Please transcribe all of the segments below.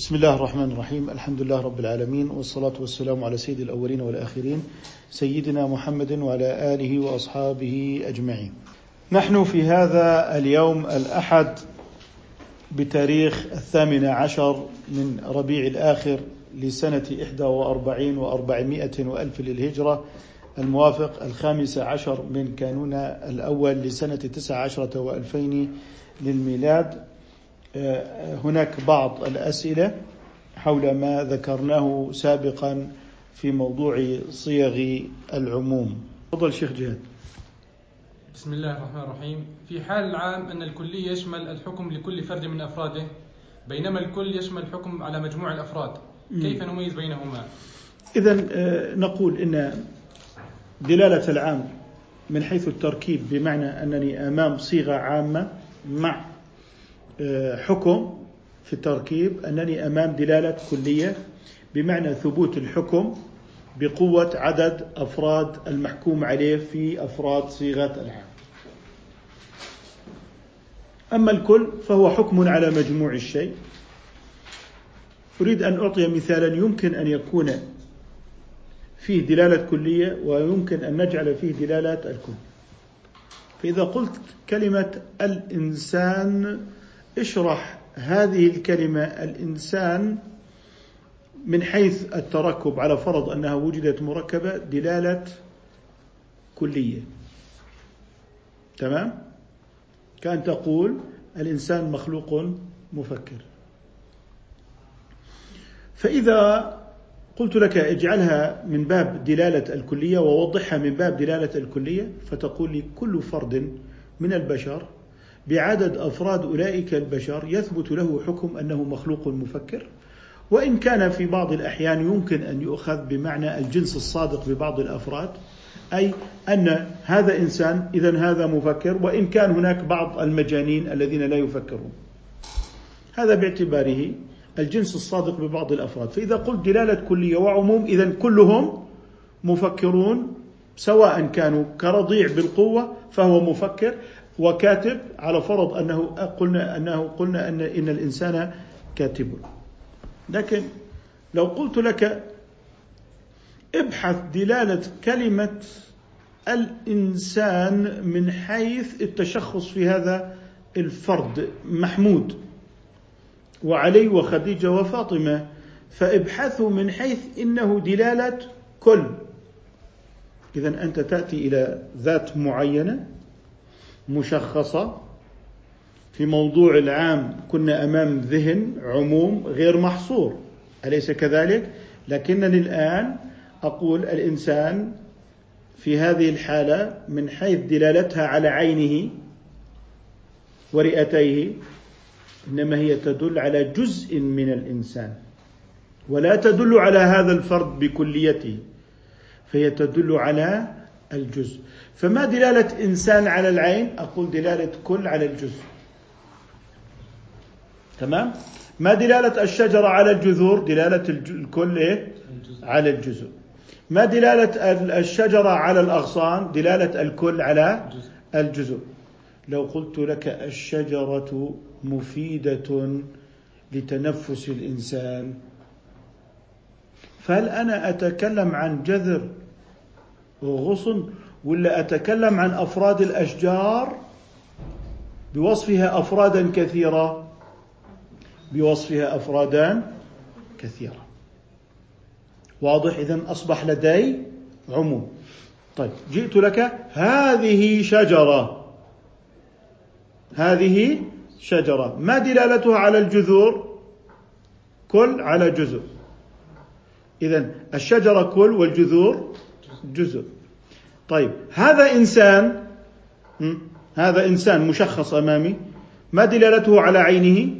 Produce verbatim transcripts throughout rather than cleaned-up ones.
بسم الله الرحمن الرحيم. الحمد لله رب العالمين، والصلاة والسلام على سيد الأولين والآخرين سيدنا محمد وعلى آله وأصحابه أجمعين. نحن في هذا اليوم الأحد بتاريخ الثامن عشر من ربيع الآخر لسنة إحدى وأربعين وأربعمائة وألف للهجرة، الموافق الخامس عشر من كانون الأول لسنة تسع عشرة وألفين للميلاد. هناك بعض الأسئلة حول ما ذكرناه سابقا في موضوع صيغ العموم. تفضل شيخ جهاد. بسم الله الرحمن الرحيم. في حال العام أن الكلي يشمل الحكم لكل فرد من أفراده، بينما الكل يشمل الحكم على مجموع الأفراد، كيف نميز بينهما؟ إذن نقول إن دلالة العام من حيث التركيب بمعنى أنني أمام صيغة عامة مع حكم في التركيب، أنني أمام دلالة كلية بمعنى ثبوت الحكم بقوة عدد أفراد المحكوم عليه في أفراد صيغة العام. أما الكل فهو حكم على مجموع الشيء. أريد أن أعطي مثالا يمكن أن يكون فيه دلالة كلية ويمكن أن نجعل فيه دلالة الكل. فإذا قلت كلمة الإنسان، اشرح هذه الكلمة الإنسان من حيث التركب، على فرض أنها وجدت مركبة، دلالة كلية. تمام؟ كأن تقول الإنسان مخلوق مفكر. فإذا قلت لك اجعلها من باب دلالة الكلية ووضحها من باب دلالة الكلية، فتقول لي كل فرد من البشر بعدد أفراد أولئك البشر يثبت له حكم أنه مخلوق مفكر، وإن كان في بعض الأحيان يمكن أن يؤخذ بمعنى الجنس الصادق ببعض الأفراد، أي أن هذا إنسان إذن هذا مفكر، وإن كان هناك بعض المجانين الذين لا يفكرون. هذا باعتباره الجنس الصادق ببعض الأفراد. فإذا قلت دلالة كلية وعموم، إذن كلهم مفكرون، سواء كانوا كرضيع بالقوة فهو مفكر، وكاتب على فرض أنه قلنا أنه قلنا أن إن الإنسان كاتب. لكن لو قلت لك ابحث دلالة كلمة الإنسان من حيث التشخص في هذا الفرد، محمود وعلي وخديجة وفاطمة، فابحثوا من حيث إنه دلالة كل. إذن أنت تأتي إلى ذات معينة مشخصة في موضوع العام، كنا أمام ذهن عموم غير محصور، أليس كذلك؟ لكنني الآن أقول الإنسان في هذه الحالة من حيث دلالتها على عينه ورئتيه، إنما هي تدل على جزء من الإنسان ولا تدل على هذا الفرد بكليته، فهي تدل على الجزء. فما دلالة إنسان على العين؟ أقول دلالة كل على الجزء. تمام؟ ما دلالة الشجرة على الجذور؟ دلالة الكل إيه؟ على الجزء. ما دلالة الشجرة على الأغصان؟ دلالة الكل على الجزء. لو قلت لك الشجرة مفيدة لتنفس الإنسان، فهل أنا أتكلم عن جذر وغصن، ولا أتكلم عن أفراد الأشجار بوصفها أفرادا كثيرة؟ بوصفها أفرادا كثيرة. واضح؟ إذن أصبح لدي عموم. طيب، جئت لك هذه شجرة، هذه شجرة، ما دلالتها على الجذور؟ كل على جزء. إذن الشجرة كل والجذور جزء. طيب، هذا إنسان، هذا إنسان مشخص أمامي، ما دلالته على عينه؟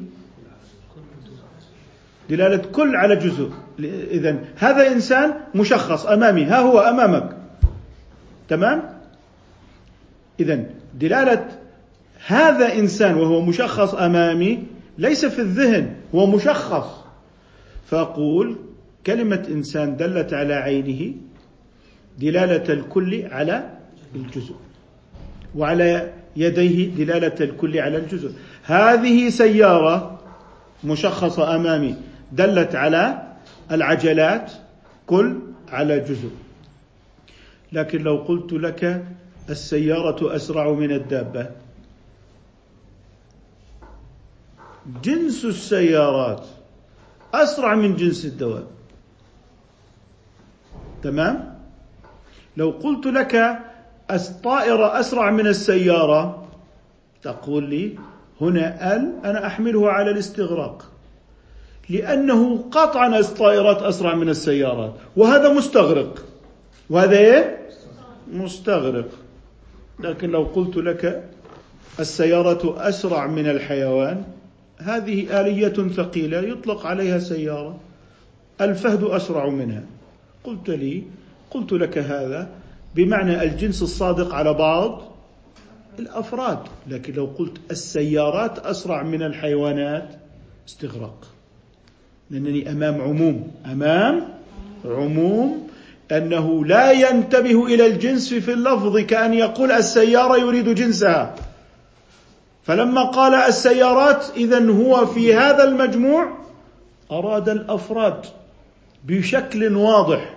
دلالة كل على جزء. إذن هذا إنسان مشخص أمامي، ها هو أمامك. تمام؟ إذن دلالة هذا إنسان وهو مشخص أمامي ليس في الذهن، هو مشخص. فأقول كلمة إنسان دلت على عينه دلالة الكل على الجزء، وعلى يديه دلالة الكل على الجزء. هذه سيارة مشخصة أمامي دلت على العجلات كل على جزء. لكن لو قلت لك السيارة أسرع من الدابة، جنس السيارات أسرع من جنس الدواب، تمام؟ لو قلت لك الطائرة أسرع من السيارة، تقول لي هنا ال أنا أحمله على الاستغراق، لأنه قطعا الطائرات أسرع من السيارات، وهذا مستغرق وهذا إيه؟ مستغرق. لكن لو قلت لك السيارة أسرع من الحيوان، هذه آلية ثقيلة يطلق عليها سيارة، الفهد أسرع منها. قلت لي قلت لك هذا بمعنى الجنس الصادق على بعض الأفراد. لكن لو قلت السيارات أسرع من الحيوانات، استغراق، لأنني أمام عموم أمام عموم أنه لا ينتبه إلى الجنس في اللفظ، كأن يقول السيارة يريد جنسها. فلما قال السيارات إذن هو في هذا المجموع أراد الأفراد بشكل واضح.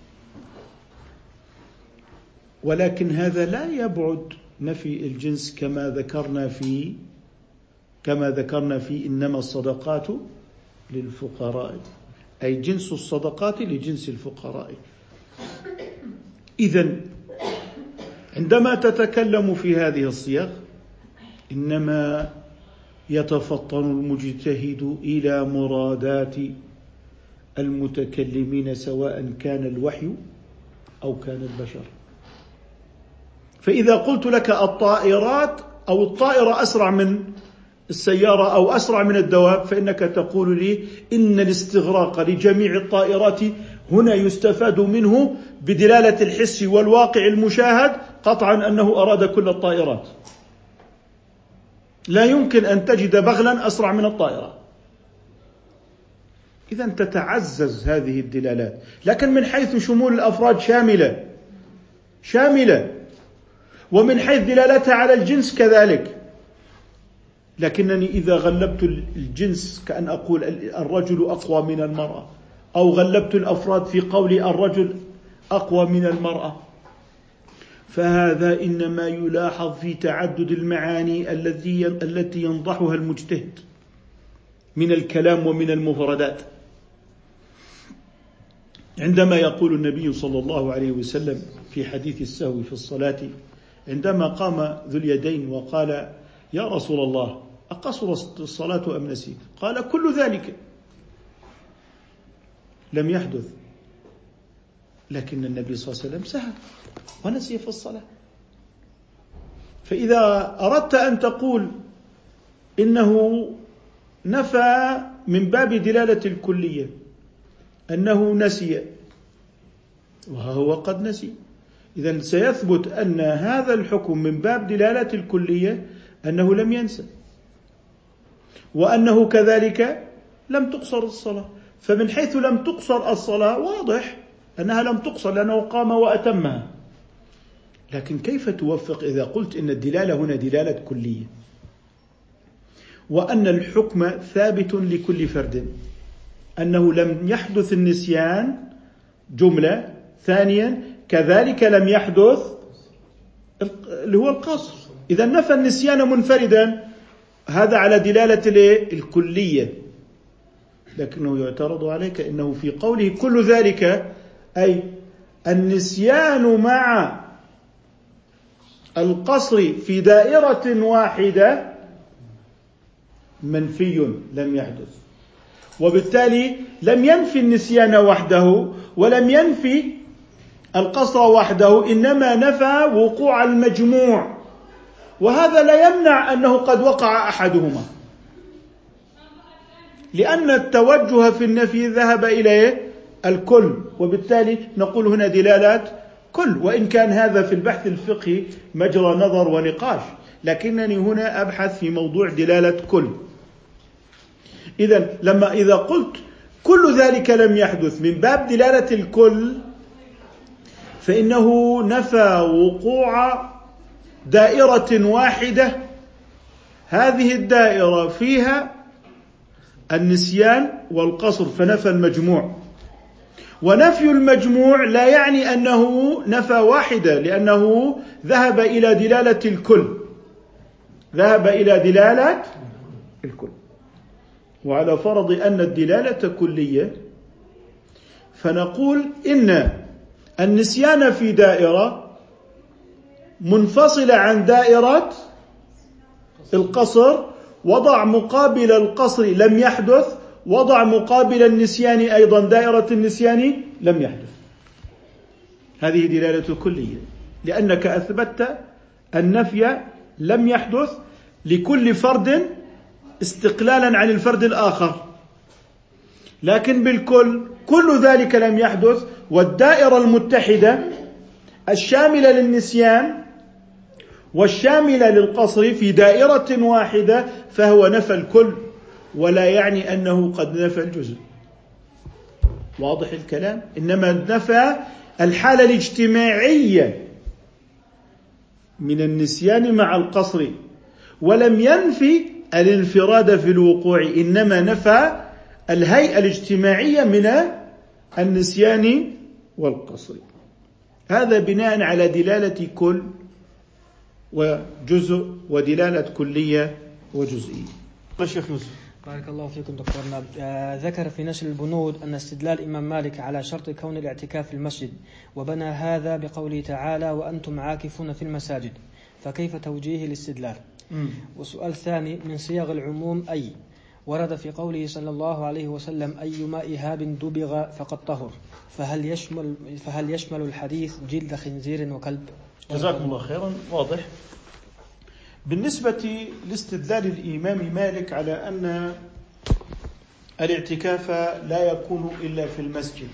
ولكن هذا لا يبعد نفي الجنس كما ذكرنا في كما ذكرنا في إنما الصدقات للفقراء، أي جنس الصدقات لجنس الفقراء. إذن عندما تتكلم في هذه الصيغ إنما يتفطن المجتهد إلى مرادات المتكلمين، سواء كان الوحي أو كان البشر. فإذا قلت لك الطائرات أو الطائرة أسرع من السيارة أو أسرع من الدواب، فإنك تقول لي إن الاستغراق لجميع الطائرات هنا يستفاد منه بدلالة الحس والواقع المشاهد قطعا أنه أراد كل الطائرات. لا يمكن أن تجد بغلا أسرع من الطائرة. إذن تتعزز هذه الدلالات. لكن من حيث شمول الأفراد شاملة شاملة ومن حيث دلالتها على الجنس كذلك. لكنني إذا غلبت الجنس كأن أقول الرجل أقوى من المرأة، أو غلبت الأفراد في قولي الرجل أقوى من المرأة، فهذا إنما يلاحظ في تعدد المعاني التي التي ينضحها المجتهد من الكلام ومن المفردات. عندما يقول النبي صلى الله عليه وسلم في حديث السهو في الصلاة، عندما قام ذو اليدين وقال يا رسول الله أقصر الصلاة أم نسيت؟ قال كل ذلك لم يحدث، لكن النبي صلى الله عليه وسلم سهى ونسي في الصلاة. فإذا أردت أن تقول إنه نفى من باب دلالة الكلية أنه نسي وهو قد نسي، إذن سيثبت أن هذا الحكم من باب دلالة الكلية أنه لم ينسى، وأنه كذلك لم تقصر الصلاة. فمن حيث لم تقصر الصلاة واضح أنها لم تقصر لأنه قام وأتمها. لكن كيف توفق إذا قلت إن الدلالة هنا دلالة كلية، وأن الحكم ثابت لكل فرد، أنه لم يحدث النسيان جملة، ثانيا كذلك لم يحدث اللي هو القصر. إذا نفى النسيان منفردا، هذا على دلالة الكلية. لكنه يعترض عليك إنه في قوله كل ذلك أي النسيان مع القصر في دائرة واحدة منفي لم يحدث، وبالتالي لم ينفي النسيان وحده ولم ينفي القصر وحده، إنما نفى وقوع المجموع، وهذا لا يمنع أنه قد وقع أحدهما، لأن التوجه في النفي ذهب إلى الكل، وبالتالي نقول هنا دلالات كل، وإن كان هذا في البحث الفقهي مجرى نظر ونقاش، لكنني هنا أبحث في موضوع دلالة كل. إذن لما إذا قلت كل ذلك لم يحدث من باب دلالة الكل، فإنه نفى وقوع دائرة واحدة، هذه الدائرة فيها النسيان والقصر فنفى المجموع. ونفي المجموع لا يعني أنه نفى واحدة، لأنه ذهب إلى دلالة الكل، ذهب إلى دلالة الكل. وعلى فرض أن الدلالة كلية فنقول إن النسيان في دائرة منفصلة عن دائرة القصر، وضع مقابل القصر لم يحدث، وضع مقابل النسيان أيضا دائرة النسيان لم يحدث. هذه دلالة كلية، لأنك أثبتت النفي لم يحدث لكل فرد استقلالا عن الفرد الآخر، لكن بالكل كل ذلك لم يحدث، والدائرة المتحدة الشاملة للنسيان والشاملة للقصر في دائرة واحدة، فهو نفى الكل ولا يعني أنه قد نفى الجزء. واضح الكلام؟ إنما نفى الحالة الاجتماعية من النسيان مع القصر، ولم ينفي الانفراد في الوقوع، إنما نفى الهيئة الاجتماعية من النسيان والقصر. هذا بناء على دلالة كل وجزء ودلالة كلية وجزئية. الشيخ يوسف بارك الله فيكم دكتورنا. آه ذكر في نشر البنود أن استدلال الإمام مالك على شرط كون الاعتكاف في المسجد، وبنى هذا بقوله تعالى وأنتم عاكفون في المساجد، فكيف توجيه الاستدلال؟ م. وسؤال ثاني، من صيغ العموم أي ورد في قوله صلى الله عليه وسلم أيما إهاب دبغ فقد طهر، فهل يشمل, فهل يشمل الحديث جلد خنزير وكلب؟ جزاكم الله خيرا. واضح. بالنسبة لاستدلال الإمام مالك على أن الاعتكاف لا يكون إلا في المسجد،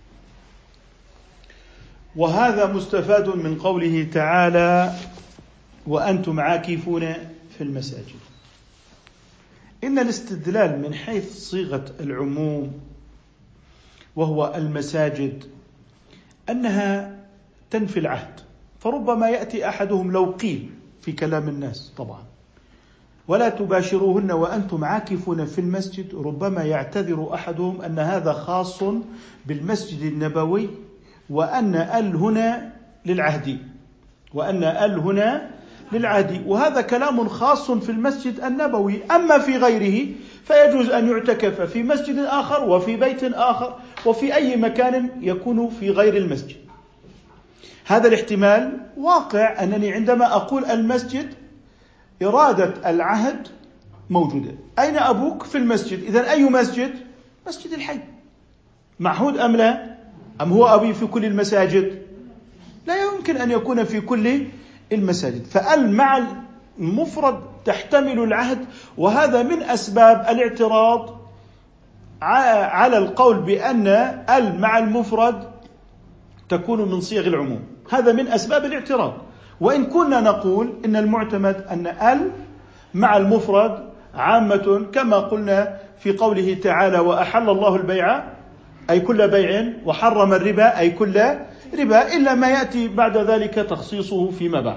وهذا مستفاد من قوله تعالى وأنتم عاكفون في المساجد. إن الاستدلال من حيث صيغة العموم وهو المساجد أنها تنفي العهد، فربما يأتي أحدهم لو قيل في كلام الناس طبعا ولا تباشروهن وأنتم عاكفون في المسجد، ربما يعتذر أحدهم أن هذا خاص بالمسجد النبوي، وأن ال هنا للعهد، وأن ال هنا للعهد، وهذا كلام خاص في المسجد النبوي. أما في غيره فيجوز أن يعتكف في مسجد آخر وفي بيت آخر وفي أي مكان يكون في غير المسجد. هذا الاحتمال واقع، أنني عندما أقول المسجد إرادة العهد موجودة. أين أبوك؟ في المسجد. إذن أي مسجد؟ مسجد الحي. معهود أم لا؟ أم هو أبي في كل المساجد؟ لا يمكن أن يكون في كل المساجد. فال مع المفرد تحتمل العهد، وهذا من أسباب الاعتراض على القول بأن ال مع المفرد تكون من صيغ العموم. هذا من أسباب الاعتراض. وإن كنا نقول إن المعتمد أن ال مع المفرد عامة، كما قلنا في قوله تعالى وأحل الله البيع أي كل بيع، وحرم الربا أي كل ربا، إلا ما يأتي بعد ذلك تخصيصه فيما بعد.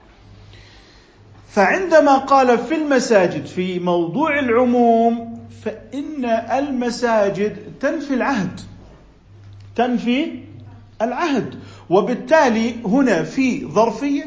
فعندما قال في المساجد في موضوع العموم، فإن المساجد تنفي العهد، تنفي العهد، وبالتالي هنا في ظرفية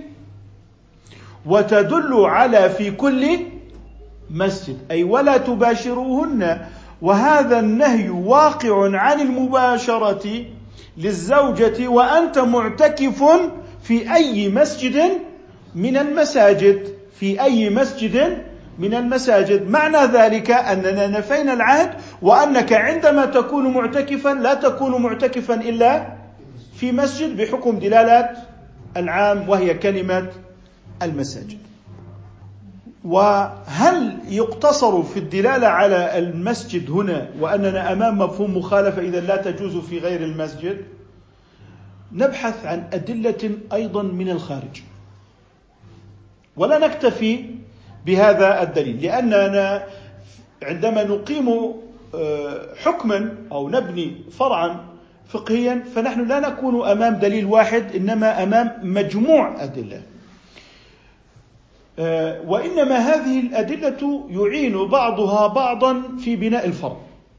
وتدل على في كل مسجد، أي ولا تباشروهن، وهذا النهي واقع عن المباشرة للزوجة وأنت معتكف في أي مسجد من المساجد، في أي مسجد من المساجد. معنى ذلك أننا نفينا العهد، وأنك عندما تكون معتكفا لا تكون معتكفا إلا في مسجد بحكم دلالة العام وهي كلمة المساجد. وهل يقتصر في الدلالة على المسجد هنا وأننا أمام مفهوم مخالفة إذا لا تجوز في غير المسجد؟ نبحث عن أدلة أيضا من الخارج، ولا نكتفي بهذا الدليل، لأننا عندما نقيم حكما أو نبني فرعا فقهيا فنحن لا نكون أمام دليل واحد، إنما أمام مجموع أدلة. وإنما هذه الأدلة يعين بعضها بعضا في بناء الفرض.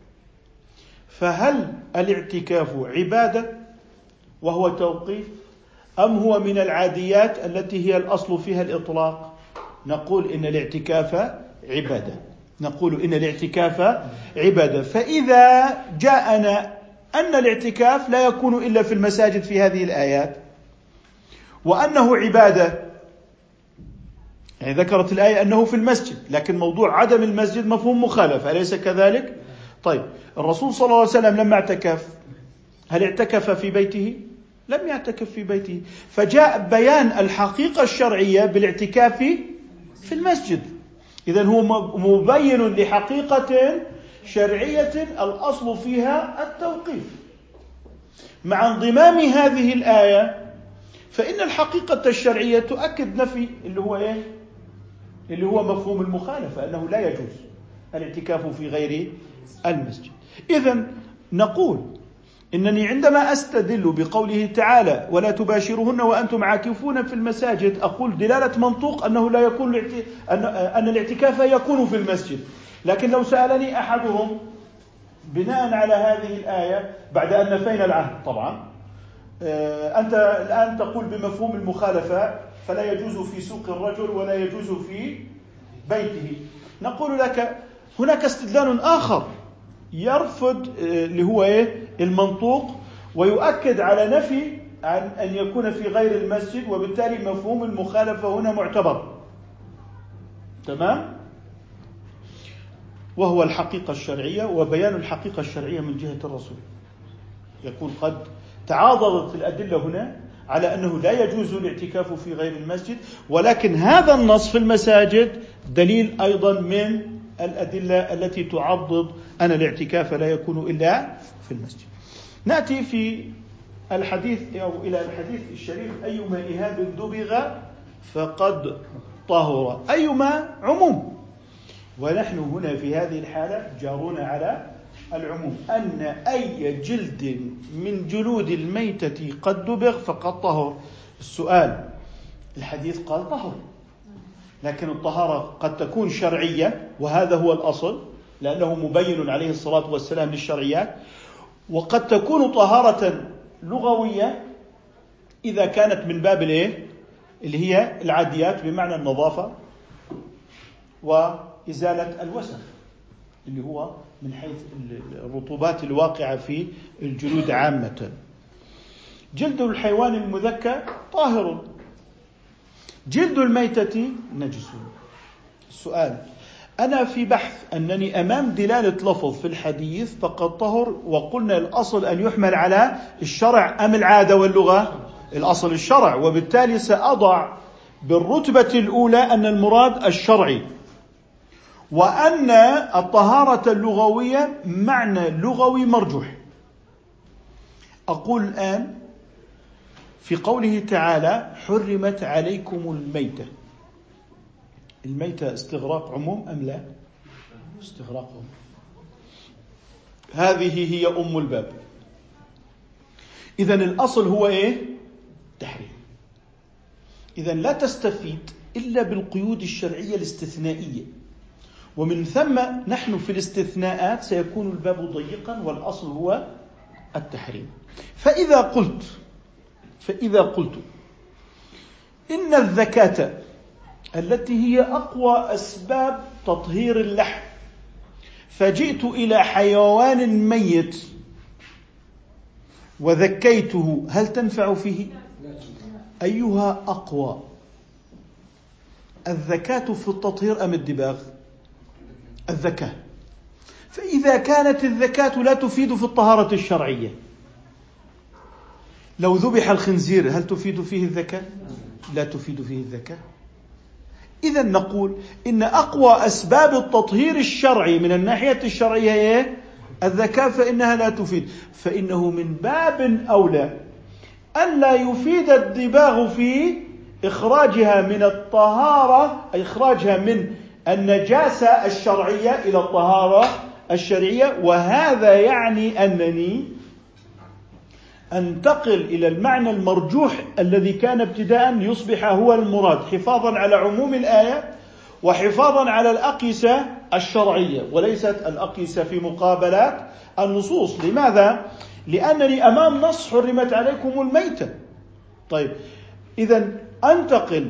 فهل الاعتكاف عبادة وهو توقيف، أم هو من العاديات التي هي الأصل فيها الإطلاق؟ نقول إن الاعتكاف عبادة، نقول إن الاعتكاف عبادة. فإذا جاءنا أن الاعتكاف لا يكون إلا في المساجد في هذه الآيات، وأنه عبادة، يعني ذكرت الآية أنه في المسجد، لكن موضوع عدم المسجد مفهوم مخالف، أليس كذلك؟ طيب، الرسول صلى الله عليه وسلم لما اعتكف هل اعتكف في بيته؟ لم يعتكف في بيته، فجاء بيان الحقيقة الشرعية بالاعتكاف في المسجد. إذن هو مبين لحقيقة شرعية الأصل فيها التوقيف. مع انضمام هذه الآية فإن الحقيقة الشرعية تؤكد نفي اللي هو إيه؟ اللي هو مفهوم المخالفة، أنه لا يجوز الاعتكاف في غير المسجد. إذن نقول إنني عندما أستدل بقوله تعالى ولا تباشرهن وأنتم عاكفون في المساجد، أقول دلالة منطوق أنه لا يكون أن الاعتكاف يكون في المسجد. لكن لو سألني أحدهم بناء على هذه الآية بعد أن نفينا العهد، طبعا أنت الآن تقول بمفهوم المخالفة فلا يجوز في سوق الرجل ولا يجوز في بيته، نقول لك هناك استدلال آخر يرفض اللي هو إيه؟ المنطوق، ويؤكد على نفي عن أن يكون في غير المسجد، وبالتالي مفهوم المخالفة هنا معتبر. تمام؟ وهو الحقيقة الشرعية وبيان الحقيقة الشرعية من جهة الرسول. يكون قد تعاضدت الأدلة هنا على أنه لا يجوز الاعتكاف في غير المسجد، ولكن هذا النص في المساجد دليل أيضا من الأدلة التي تعضد أن الاعتكاف لا يكون إلا في المسجد. نأتي في الحديث أو إلى الحديث الشريف: أيما إهاب دبغ فقد طهر. أيما عموم، ونحن هنا في هذه الحالة جارون على العموم، أن أي جلد من جلود الميتة قد دبغ فقد طهر. السؤال: الحديث قال طهر، لكن الطهارة قد تكون شرعية، وهذا هو الأصل لأنه مبين عليه الصلاة والسلام للشرعيات، وقد تكون طهارة لغوية إذا كانت من باب الإيه؟ اللي هي العاديات، بمعنى النظافة وإزالة الوسخ اللي هو من حيث الرطوبات الواقعة في الجلود عامة. جلد الحيوان المذكى طاهر، جلد الميتة نجس. السؤال: أنا في بحث أنني أمام دلالة لفظ في الحديث فقد طهر، وقلنا الأصل أن يحمل على الشرع أم العادة واللغة؟ الأصل الشرع، وبالتالي سأضع بالرتبة الأولى أن المراد الشرعي، وأن الطهارة اللغوية معنى لغوي مرجوح. أقول الآن في قوله تعالى حرمت عليكم الميتة، الميتة استغراق عموم أم لا؟ استغراق عموم. هذه هي أم الباب. إذن الأصل هو إيه؟ تحريم. إذن لا تستفيد إلا بالقيود الشرعية الاستثنائية، ومن ثم نحن في الاستثناءات سيكون الباب ضيقا، والأصل هو التحريم. فإذا قلت فإذا قلت إن الذكاة التي هي أقوى أسباب تطهير اللحم، فجئت إلى حيوان ميت وذكيته، هل تنفع فيه؟ أيها أقوى، الذكاة في التطهير أم الدباغ؟ الذكاة. فإذا كانت الذكاة لا تفيد في الطهارة الشرعية، لو ذبح الخنزير هل تفيد فيه الذكاة؟ لا تفيد فيه الذكاة. إذن نقول إن أقوى أسباب التطهير الشرعي من الناحية الشرعية هي الذكاة، فإنها لا تفيد، فإنه من باب أولى ألا يفيد الدباغ في إخراجها من الطهارة، إخراجها من النجاسة الشرعية إلى الطهارة الشرعية. وهذا يعني أنني أنتقل إلى المعنى المرجوح الذي كان ابتداء ليصبح هو المراد، حفاظا على عموم الآية وحفاظا على الأقيسة الشرعية وليست الأقيسة في مقابلات النصوص. لماذا؟ لأنني أمام نص حرمت عليكم الميتة. طيب إذن أنتقل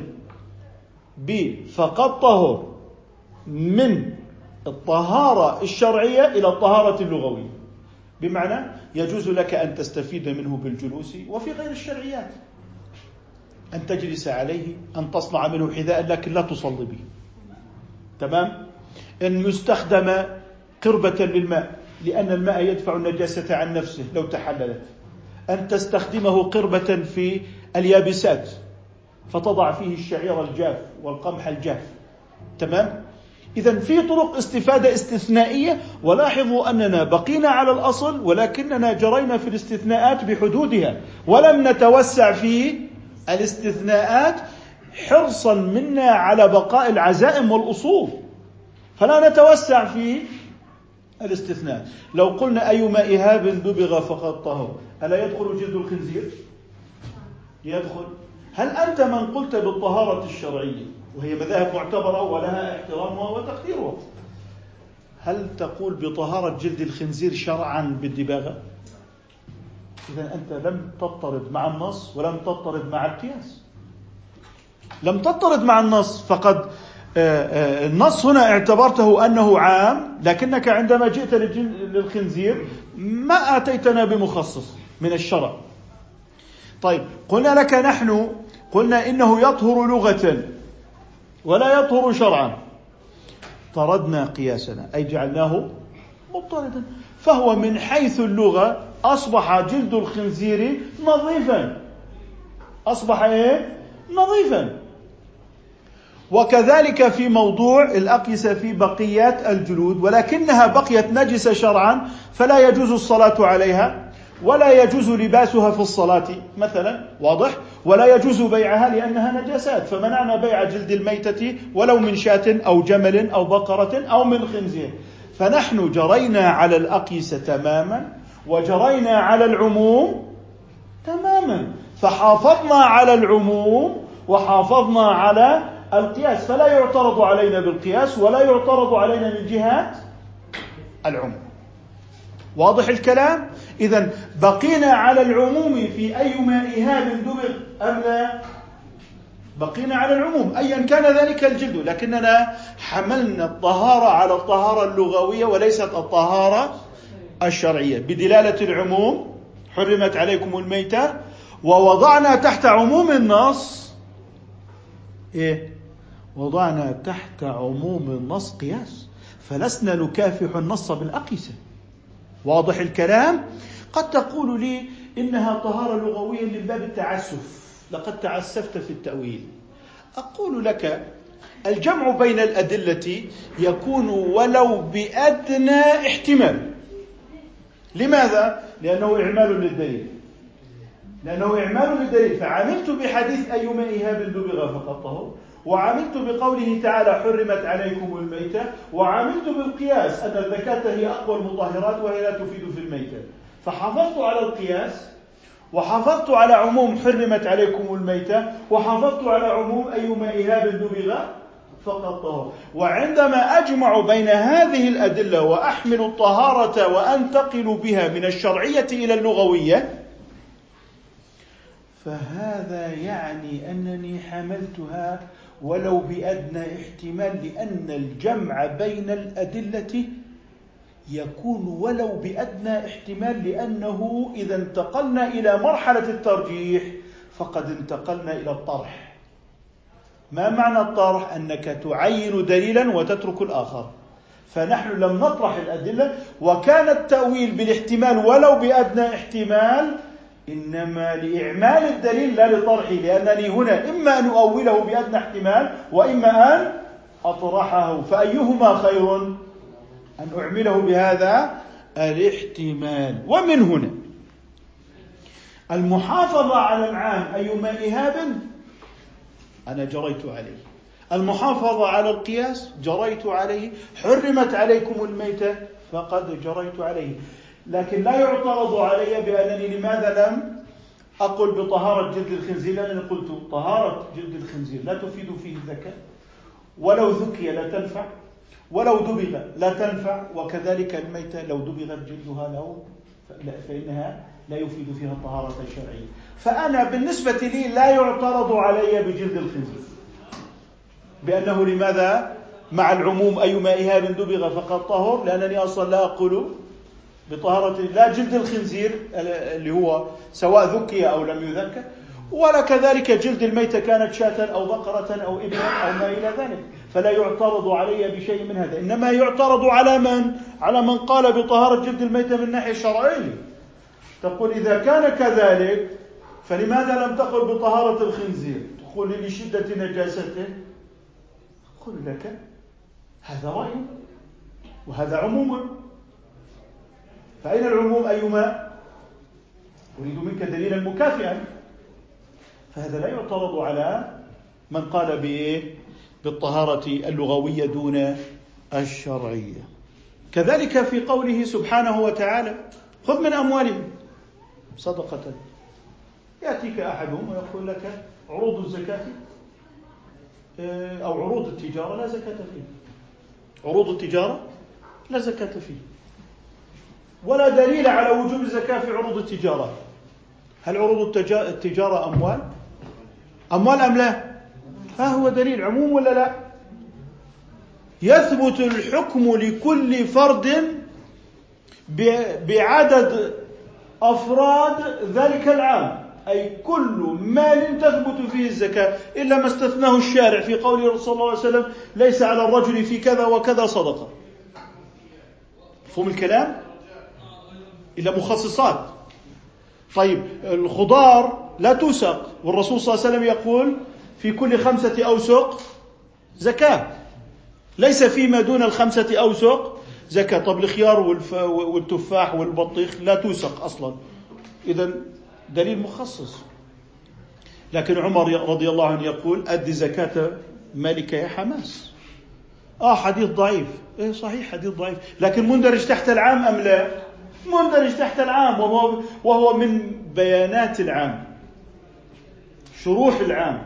بفقط طهر من الطهارة الشرعية إلى الطهارة اللغوية، بمعنى يجوز لك أن تستفيد منه بالجلوس وفي غير الشرعيات، أن تجلس عليه، أن تصنع منه حذاء لكن لا تصلي به. تمام؟ أن يستخدم قربة للماء لأن الماء يدفع النجاسة عن نفسه لو تحللت، أن تستخدمه قربة في اليابسات فتضع فيه الشعير الجاف والقمح الجاف. تمام؟ إذن في طرق استفادة استثنائية، ولاحظوا أننا بقينا على الأصل ولكننا جرينا في الاستثناءات بحدودها ولم نتوسع في الاستثناءات حرصا منا على بقاء العزائم والأصول، فلا نتوسع في الاستثناء. لو قلنا أيما إهاب دبغ فقد طهر، ألا يدخل جلد الخنزير؟ يدخل. هل أنت من قلت بالطهارة الشرعية وهي مذاهب معتبرة ولها احترامها وتقديرها، هل تقول بطهارة جلد الخنزير شرعا بالدباغة؟ إذن أنت لم تضطرد مع النص ولم تضطرد مع القياس. لم تضطرد مع النص، فقد النص هنا اعتبرته أنه عام، لكنك عندما جئت للخنزير ما أتيتنا بمخصص من الشرع. طيب قلنا لك نحن قلنا إنه يطهر لغة ولا يطهر شرعا، طردنا قياسنا أي جعلناه مضطردا، فهو من حيث اللغة أصبح جلد الخنزير نظيفا، أصبح إيه؟ نظيفا. وكذلك في موضوع الأقيسة في بقيات الجلود، ولكنها بقيت نجسة شرعا فلا يجوز الصلاة عليها ولا يجوز لباسها في الصلاة مثلا، واضح؟ ولا يجوز بيعها لأنها نجاسات، فمنعنا بيع جلد الميتة ولو من شاة أو جمل أو بقرة أو من خنزير. فنحن جرينا على الأقيسة تماما وجرينا على العموم تماما، فحافظنا على العموم وحافظنا على القياس، فلا يعترض علينا بالقياس ولا يعترض علينا من جهة العموم. واضح الكلام؟ إذن بقينا على العموم في أيما إهاب دبغ أم لا؟ بقينا على العموم أيا كان ذلك الجلد، لكننا حملنا الطهارة على الطهارة اللغوية وليست الطهارة الشرعية بدلالة العموم، حرمت عليكم الميتة، ووضعنا تحت عموم النص إيه؟ وضعنا تحت عموم النص قياس، فلسنا نكافح النص بالأقيسة. واضح الكلام؟ قد تقول لي إنها طهارة لغوية من باب التعسف، لقد تعسفت في التأويل. أقول لك الجمع بين الأدلة يكون ولو بأدنى احتمال. لماذا؟ لأنه إعمال للدليل، لأنه إعمال للدليل. فعملت بحديث أيما إهاب دبغ فقد طهر، وعملت بقوله تعالى حرمت عليكم الميتة، وعملت بالقياس أن الزكاة هي أقوى المطهرات وهي لا تفيد في الميتة، فحافظت على القياس وحافظت على عموم حرمت عليكم الميتة وحافظت على عموم أيما إهاب دبغ فقد طهر. وعندما أجمع بين هذه الأدلة وأحمل الطهارة وأنتقل بها من الشرعية إلى اللغوية، فهذا يعني أنني حملتها ولو بأدنى احتمال، لأن الجمع بين الأدلة يكون ولو بأدنى احتمال، لأنه إذا انتقلنا إلى مرحلة الترجيح فقد انتقلنا إلى الطرح. ما معنى الطرح؟ أنك تعين دليلا وتترك الآخر، فنحن لم نطرح الأدلة، وكان التأويل بالاحتمال ولو بأدنى احتمال إنما لإعمال الدليل لا لطرحه، لأنني هنا إما أن أؤوله بأدنى احتمال وإما أن أطرحه، فأيهما خير؟ أن أعمله بهذا الاحتمال. ومن هنا المحافظة على العام أيما إهاب أنا جريت عليه، المحافظة على القياس جريت عليه، حرمت عليكم الميتة فقد جريت عليه. لكن لا يعترض علي بأنني لماذا لم أقل بطهارة جلد الخنزير، لأنني قلت طهارة جلد الخنزير لا تفيد فيه الزكاة، ولو ذكي لا تنفع، ولو دبغ لا تنفع، وكذلك الميتة لو دبغت جلدها له فإنها لا يفيد فيها الطهارة الشرعية. فأنا بالنسبة لي لا يعترض علي بجلد الخنزير، بأنه لماذا مع العموم أيما إهاب دبغ فقد طهر، لأنني أصلا لا أقول بطهارة لا جلد الخنزير اللي هو سواء ذكي أو لم يذكى، ولا كذلك جلد الميتة كانت شاة أو بقرة أو إبل أو ما إلى ذلك، فلا يعترض علي بشيء من هذا. إنما يعترض على من؟ على من قال بطهارة جلد الميتة من الناحية الشرعية. تقول إذا كان كذلك فلماذا لم تقل بطهارة الخنزير؟ تقول لي لشدة نجاسته. أقول لك هذا رأي وهذا عموم، فأين العموم أيما؟ أريد منك دليلا مكافئا. فهذا لا يعترض على من قال بإيه؟ بالطهارة اللغوية دون الشرعية. كذلك في قوله سبحانه وتعالى خذ من أموالهم صدقة. يأتيك أحدهم ويقول لك عروض الزكاة أو عروض التجارة لا زكاة فيه، عروض التجارة لا زكاة فيه، ولا دليل على وجوب الزكاة في عروض التجارة. هل عروض التجارة أموال؟ أموال أم لا؟ ها هو دليل عموم ولا لا؟ يثبت الحكم لكل فرد بعدد أفراد ذلك العام، أي كل مال تثبت فيه الزكاة إلا ما استثناه الشارع في قوله صلى الله عليه وسلم ليس على الرجل في كذا وكذا صدقة. مفهوم الكلام؟ إلا مخصصات. طيب الخضار لا توسق، والرسول صلى الله عليه وسلم يقول في كل خمسة أوسق زكاة، ليس فيما دون الخمسة أوسق زكاة. طب الخيار والتفاح والبطيخ لا توسق أصلا، إذن دليل مخصص. لكن عمر رضي الله عنه يقول أدي زكاة مالك يا حماس. آه حديث ضعيف، إيه صحيح حديث ضعيف، لكن مندرج تحت العام أم لا؟ مندرج تحت العام، وهو, وهو من بيانات العام، شروح العام.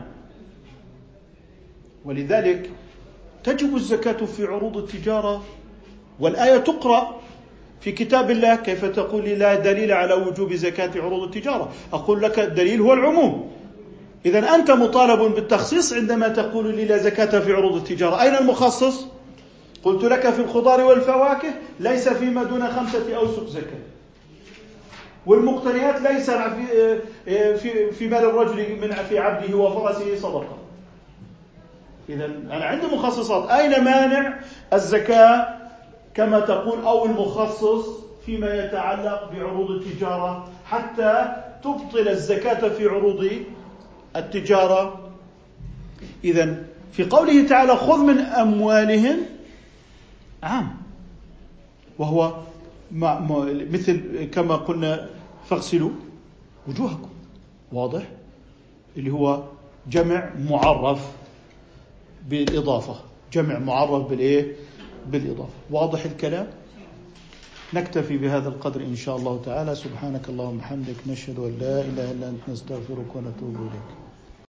ولذلك تجب الزكاة في عروض التجارة، والآية تقرأ في كتاب الله. كيف تقول لي لا دليل على وجوب زكاة عروض التجارة؟ أقول لك الدليل هو العموم. إذن أنت مطالب بالتخصيص عندما تقول لي لا زكاة في عروض التجارة. أين المخصص؟ قلت لك في الخضار والفواكه ليس فيما دون خمسة أوسق زكاة، والمقتنيات ليس في في في مال الرجل من في عبده وفرسه صدقة. إذا أنا عندي مخصصات. أين مانع الزكاة كما تقول أو المخصص فيما يتعلق بعروض التجارة حتى تبطل الزكاة في عروض التجارة؟ إذا في قوله تعالى خذ من أموالهم عام، وهو مثل كما قلنا فاغسلوا وجوهكم، واضح؟ اللي هو جمع معرف بالإضافة، جمع معرف بالإيه؟ بالإضافة. واضح الكلام؟ نكتفي بهذا القدر إن شاء الله تعالى. سبحانك اللهم وبحمدك، نشهد أن لا إله إلا أنت، نستغفرك ونتوب إليك.